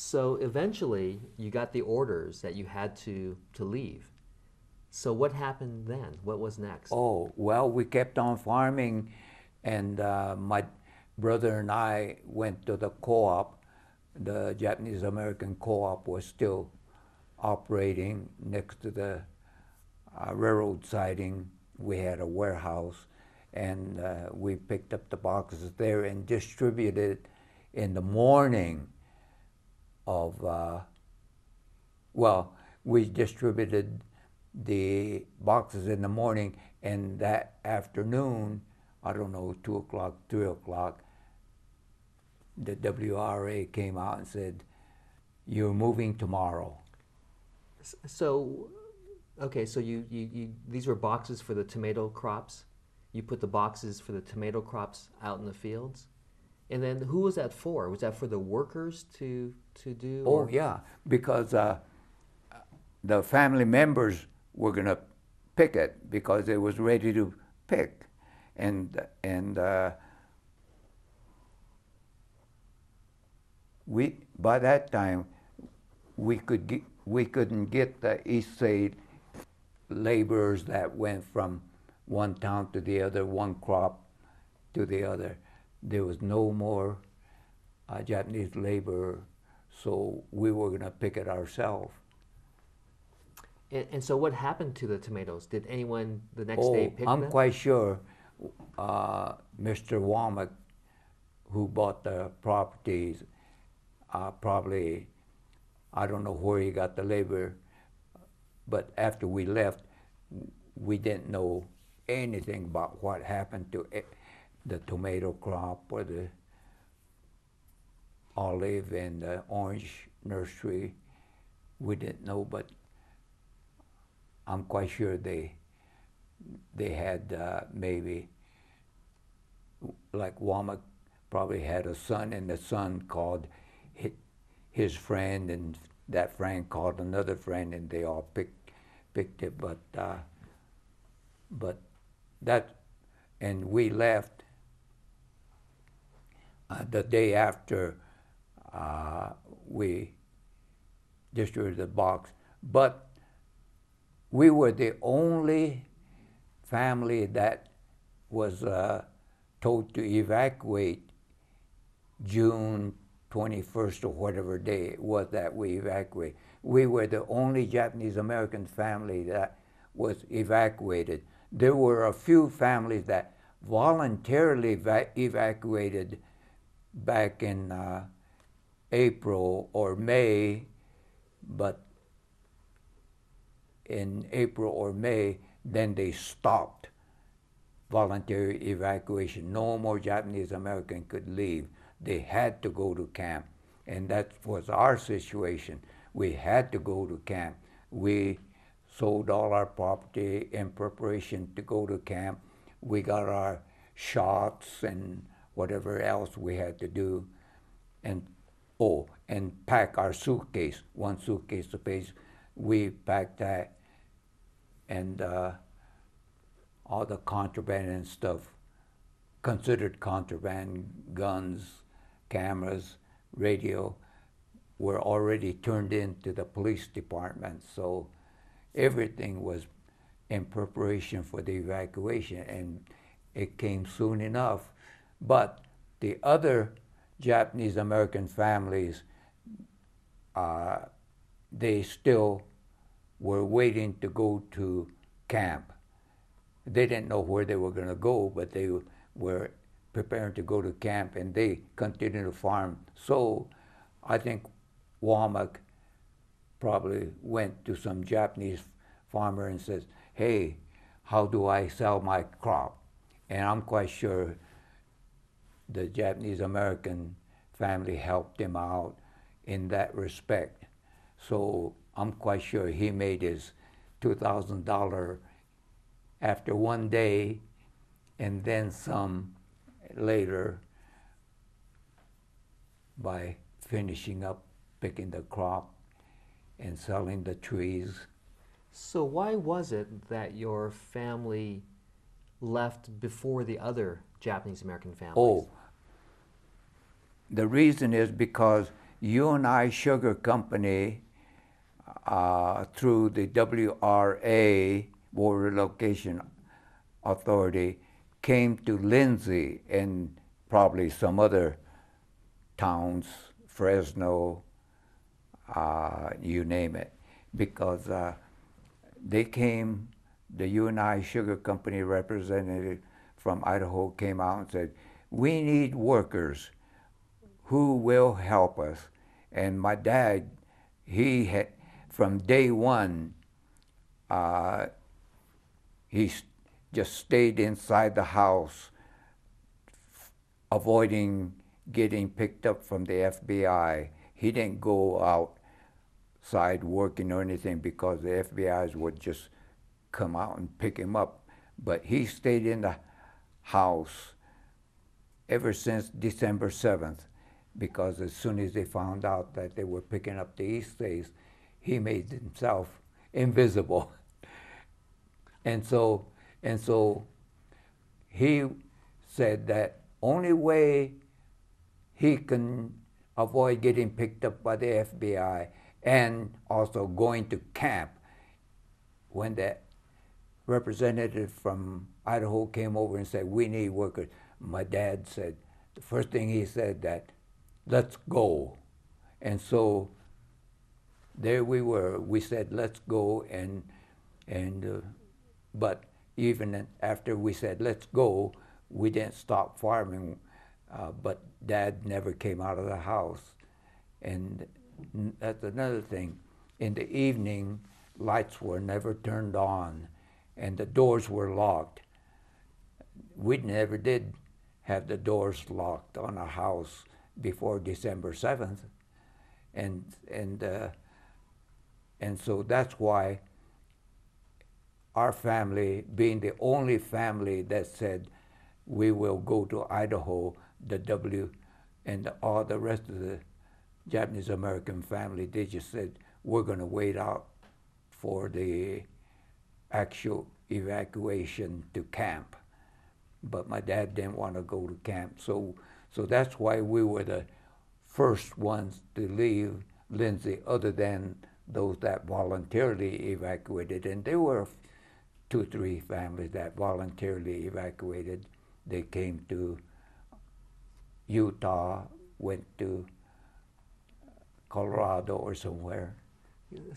So eventually, you got the orders that you had to leave. So what happened then? What was next? Oh, well, we kept on farming, and my brother and I went to the co-op. The Japanese American co-op was still operating next to the railroad siding. We had a warehouse, and we picked up the boxes there and distributed in the morning of, well, we distributed the boxes in the morning, and that afternoon, I don't know, 2 o'clock, 3 o'clock, the WRA came out and said, "You're moving tomorrow." So, okay, so you these were boxes for the tomato crops. You put the boxes for the tomato crops out in the fields, and then who was that for? Was that for the workers to do? Oh, Or yeah, because the family members were going to pick it because it was ready to pick. And we by that time we couldn't get the East Side laborers that went from one town to the other, one crop to the other. There was no more Japanese labor, so we were going to pick it ourselves. and so what happened to the tomatoes? Did anyone the next day Oh, pick I'm them? quite sure Mr. Womack, who bought the properties, probably, I don't know where he got the labor, but after we left, we didn't know anything about what happened to the tomato crop or the olive and the orange nursery. We didn't know, but I'm quite sure they had maybe, like Womack probably had a son, and the son called his friend, and that friend called another friend, and they all picked it. But that, and we left the day after we distributed the box. But we were the only family that was told to evacuate June 21st or whatever day it was that we evacuated. We were the only Japanese American family that was evacuated. There were a few families that voluntarily evacuated back in April or May, but in April or May, then they stopped voluntary evacuation. No more Japanese American could leave. They had to go to camp. And that was our situation. We had to go to camp. We sold all our property in preparation to go to camp. We got our shots and whatever else we had to do. And and pack our suitcase, one suitcase apiece. We packed that, and all the contraband and stuff, considered contraband, guns, cameras, radio, were already turned into the police department. So everything was in preparation for the evacuation, and it came soon enough. But the other Japanese American families, they still were waiting to go to camp. They didn't know where they were going to go, but they were preparing to go to camp, and they continued to farm. So I think Womack probably went to some Japanese farmer and says, "Hey, how do I sell my crop?" And I'm quite sure the Japanese American family helped him out in that respect. So I'm quite sure he made his $2,000 after one day, and then some later by finishing up picking the crop and selling the trees. So why was it that your family left before the other Japanese American families? Oh, the reason is because UNI Sugar Company, through the WRA, War Relocation Authority, came to Lindsay and probably some other towns, Fresno, you name it, because they came, the UNI Sugar Company representative from Idaho came out and said, we need workers who will help us. And my dad, he had, from day one, he just stayed inside the house, avoiding getting picked up from the FBI. He didn't go outside working or anything because the FBI's would just come out and pick him up. But he stayed in the house ever since December 7th, because as soon as they found out that they were picking up the East States, he made himself invisible. And so he said that only way he can avoid getting picked up by the FBI and also going to camp, when that representative from Idaho came over and said, we need workers, my dad said, the first thing he said that, let's go. And so there we were. We said, let's go, but even after we said, let's go, we didn't stop farming, but Dad never came out of the house. And that's another thing. In the evening, lights were never turned on, and the doors were locked. We never did have the doors locked on a house before December 7th. And so that's why our family, being the only family that said we will go to Idaho, and all the rest of the Japanese American family, they just said, we're going to wait out for the actual evacuation to camp. But my dad didn't want to go to camp. So that's why we were the first ones to leave Lindsay, other than those that voluntarily evacuated. And there were 2 or 3 families that voluntarily evacuated. They came to Utah, went to Colorado or somewhere.